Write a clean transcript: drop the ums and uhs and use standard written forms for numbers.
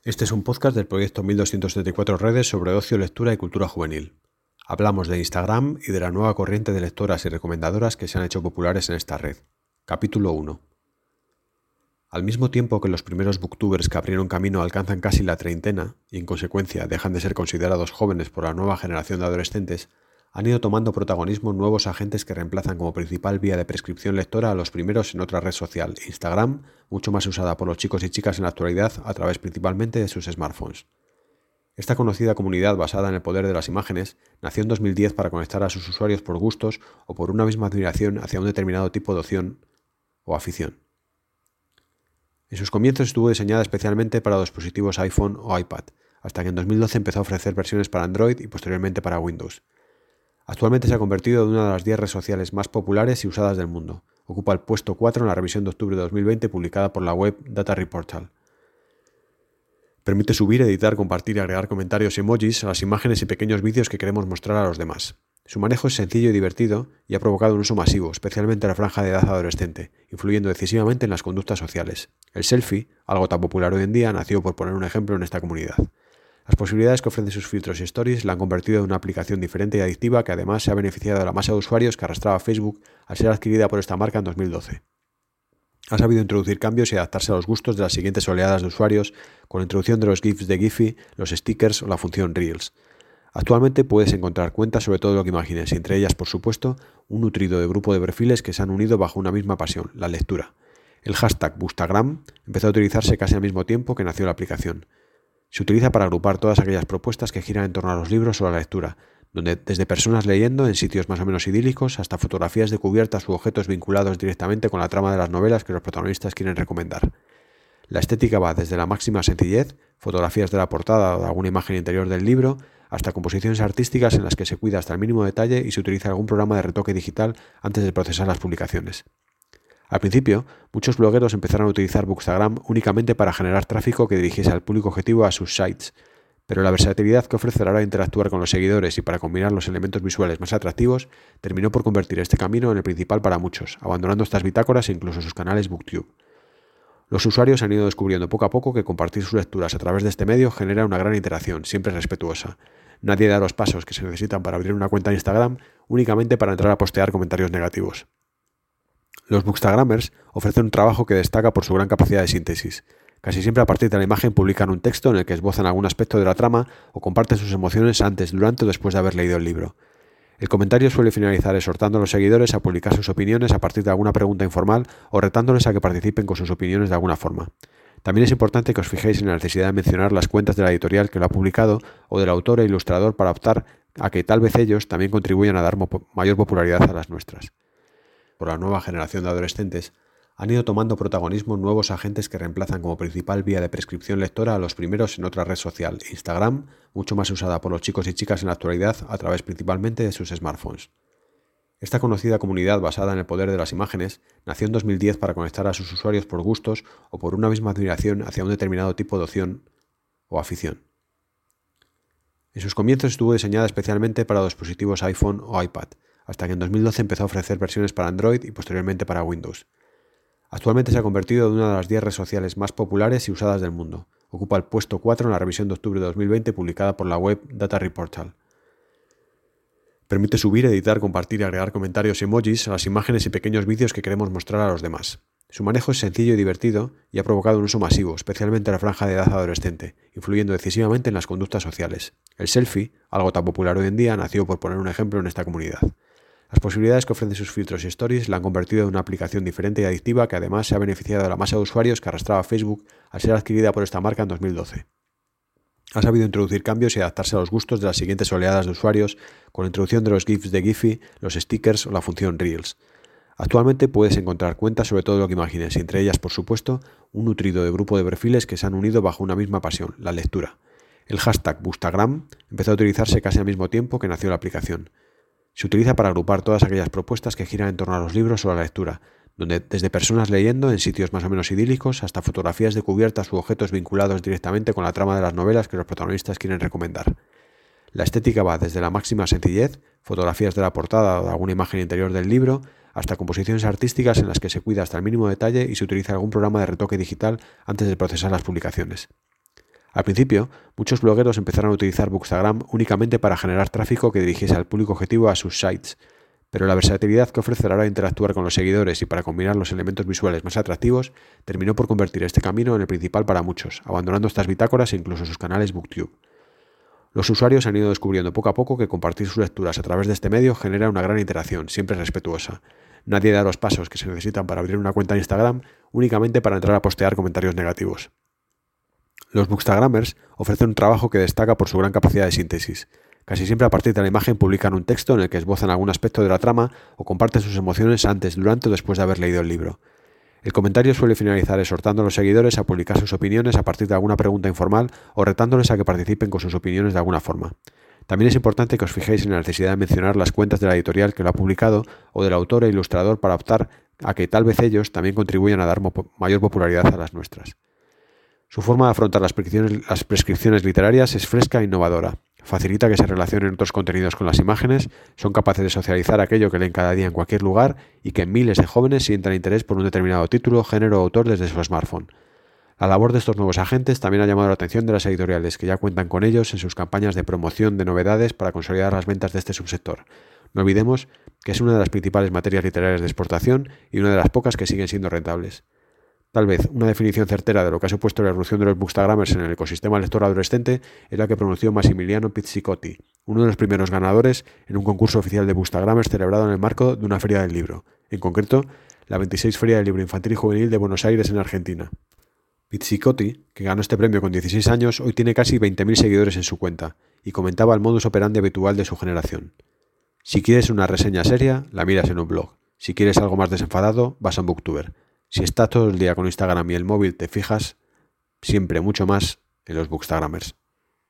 Este es un podcast del proyecto 1234 Redes sobre ocio, lectura y cultura juvenil. Hablamos de Instagram y de la nueva corriente de lectoras y recomendadoras que se han hecho populares en esta red. Capítulo 1. Al mismo tiempo que los primeros booktubers que abrieron camino alcanzan casi la treintena y en consecuencia dejan de ser considerados jóvenes por la nueva generación de adolescentes, han ido tomando protagonismo nuevos agentes que reemplazan como principal vía de prescripción lectora a los primeros en otra red social, Instagram, mucho más usada por los chicos y chicas en la actualidad a través principalmente de sus smartphones. Esta conocida comunidad basada en el poder de las imágenes nació en 2010 para conectar a sus usuarios por gustos o por una misma admiración hacia un determinado tipo de opción o afición. En sus comienzos estuvo diseñada especialmente para dispositivos iPhone o iPad, hasta que en 2012 empezó a ofrecer versiones para Android y posteriormente para Windows. Actualmente se ha convertido en una de las 10 redes sociales más populares y usadas del mundo. Ocupa el puesto 4 en la revisión de octubre de 2020 publicada por la web Data Reportal. Permite subir, editar, compartir y agregar comentarios y emojis a las imágenes y pequeños vídeos que queremos mostrar a los demás. Su manejo es sencillo y divertido y ha provocado un uso masivo, especialmente en la franja de edad adolescente, influyendo decisivamente en las conductas sociales. El selfie, algo tan popular hoy en día, nació por poner un ejemplo en esta comunidad. Las posibilidades que ofrecen sus filtros y stories la han convertido en una aplicación diferente y adictiva que además se ha beneficiado de la masa de usuarios que arrastraba Facebook al ser adquirida por esta marca en 2012. Ha sabido introducir cambios y adaptarse a los gustos de las siguientes oleadas de usuarios con la introducción de los GIFs de Giphy, los stickers o la función Reels. Actualmente puedes encontrar cuentas sobre todo lo que imagines y entre ellas, por supuesto, un nutrido de grupo de perfiles que se han unido bajo una misma pasión, la lectura. El hashtag Boostagram empezó a utilizarse casi al mismo tiempo que nació la aplicación. Se utiliza para agrupar todas aquellas propuestas que giran en torno a los libros o a la lectura, donde desde personas leyendo en sitios más o menos idílicos hasta fotografías de cubiertas u objetos vinculados directamente con la trama de las novelas que los protagonistas quieren recomendar. La estética va desde la máxima sencillez, fotografías de la portada o de alguna imagen interior del libro, hasta composiciones artísticas en las que se cuida hasta el mínimo detalle y se utiliza algún programa de retoque digital antes de procesar las publicaciones. Al principio, muchos blogueros empezaron a utilizar Bookstagram únicamente para generar tráfico que dirigiese al público objetivo a sus sites, pero la versatilidad que ofrece a la hora de interactuar con los seguidores y para combinar los elementos visuales más atractivos terminó por convertir este camino en el principal para muchos, abandonando estas bitácoras e incluso sus canales Booktube. Los usuarios han ido descubriendo poco a poco que compartir sus lecturas a través de este medio genera una gran interacción, siempre respetuosa. Nadie da los pasos que se necesitan para abrir una cuenta en Instagram únicamente para entrar a postear comentarios negativos. Los bookstagrammers ofrecen un trabajo que destaca por su gran capacidad de síntesis. Casi siempre a partir de la imagen publican un texto en el que esbozan algún aspecto de la trama o comparten sus emociones antes, durante o después de haber leído el libro. El comentario suele finalizar exhortando a los seguidores a publicar sus opiniones a partir de alguna pregunta informal o retándoles a que participen con sus opiniones de alguna forma. También es importante que os fijéis en la necesidad de mencionar las cuentas de la editorial que lo ha publicado o del autor e ilustrador para optar a que tal vez ellos también contribuyan a dar mayor popularidad a las nuestras. Por la nueva generación de adolescentes, han ido tomando protagonismo nuevos agentes que reemplazan como principal vía de prescripción lectora a los primeros en otra red social, Instagram, mucho más usada por los chicos y chicas en la actualidad a través principalmente de sus smartphones. Esta conocida comunidad basada en el poder de las imágenes nació en 2010 para conectar a sus usuarios por gustos o por una misma admiración hacia un determinado tipo de opción o afición. En sus comienzos estuvo diseñada especialmente para dispositivos iPhone o iPad, hasta que en 2012 empezó a ofrecer versiones para Android y posteriormente para Windows. Actualmente se ha convertido en una de las 10 redes sociales más populares y usadas del mundo. Ocupa el puesto 4 en la revisión de octubre de 2020 publicada por la web Data Reportal. Permite subir, editar, compartir y agregar comentarios y emojis a las imágenes y pequeños vídeos que queremos mostrar a los demás. Su manejo es sencillo y divertido y ha provocado un uso masivo, especialmente en la franja de edad adolescente, influyendo decisivamente en las conductas sociales. El selfie, algo tan popular hoy en día, nació por poner un ejemplo en esta comunidad. Las posibilidades que ofrecen sus filtros y stories la han convertido en una aplicación diferente y adictiva que además se ha beneficiado de la masa de usuarios que arrastraba Facebook al ser adquirida por esta marca en 2012. Ha sabido introducir cambios y adaptarse a los gustos de las siguientes oleadas de usuarios con la introducción de los GIFs de Giphy, los stickers o la función Reels. Actualmente puedes encontrar cuentas sobre todo lo que imagines y entre ellas, por supuesto, un nutrido de grupo de perfiles que se han unido bajo una misma pasión, la lectura. El hashtag Boostagram empezó a utilizarse casi al mismo tiempo que nació la aplicación. Se utiliza para agrupar todas aquellas propuestas que giran en torno a los libros o a la lectura, donde desde personas leyendo en sitios más o menos idílicos hasta fotografías de cubiertas u objetos vinculados directamente con la trama de las novelas que los protagonistas quieren recomendar. La estética va desde la máxima sencillez, fotografías de la portada o de alguna imagen interior del libro, hasta composiciones artísticas en las que se cuida hasta el mínimo detalle y se utiliza algún programa de retoque digital antes de procesar las publicaciones. Al principio, muchos blogueros empezaron a utilizar Bookstagram únicamente para generar tráfico que dirigiese al público objetivo a sus sites, pero la versatilidad que ofrece a la hora de interactuar con los seguidores y para combinar los elementos visuales más atractivos terminó por convertir este camino en el principal para muchos, abandonando estas bitácoras e incluso sus canales BookTube. Los usuarios han ido descubriendo poco a poco que compartir sus lecturas a través de este medio genera una gran interacción, siempre respetuosa. Nadie da los pasos que se necesitan para abrir una cuenta de Instagram únicamente para entrar a postear comentarios negativos. Los bookstagrammers ofrecen un trabajo que destaca por su gran capacidad de síntesis. Casi siempre a partir de la imagen publican un texto en el que esbozan algún aspecto de la trama o comparten sus emociones antes, durante o después de haber leído el libro. El comentario suele finalizar exhortando a los seguidores a publicar sus opiniones a partir de alguna pregunta informal o retándoles a que participen con sus opiniones de alguna forma. También es importante que os fijéis en la necesidad de mencionar las cuentas de la editorial que lo ha publicado o del autor e ilustrador para optar a que tal vez ellos también contribuyan a dar mayor popularidad a las nuestras. Su forma de afrontar las prescripciones literarias es fresca e innovadora. Facilita que se relacionen otros contenidos con las imágenes, son capaces de socializar aquello que leen cada día en cualquier lugar y que miles de jóvenes sientan interés por un determinado título, género o autor desde su smartphone. La labor de estos nuevos agentes también ha llamado la atención de las editoriales que ya cuentan con ellos en sus campañas de promoción de novedades para consolidar las ventas de este subsector. No olvidemos que es una de las principales materias literarias de exportación y una de las pocas que siguen siendo rentables. Tal vez una definición certera de lo que ha supuesto la irrupción de los bookstagrammers en el ecosistema lector adolescente es la que pronunció Massimiliano Pizzicotti, uno de los primeros ganadores en un concurso oficial de bookstagrammers celebrado en el marco de una feria del libro, en concreto la 26 Feria del Libro Infantil y Juvenil de Buenos Aires en Argentina. Pizzicotti, que ganó este premio con 16 años, hoy tiene casi 20.000 seguidores en su cuenta y comentaba el modus operandi habitual de su generación. Si quieres una reseña seria, la miras en un blog. Si quieres algo más desenfadado, vas a un booktuber. Si estás todo el día con Instagram y el móvil, te fijas siempre mucho más en los bookstagrammers.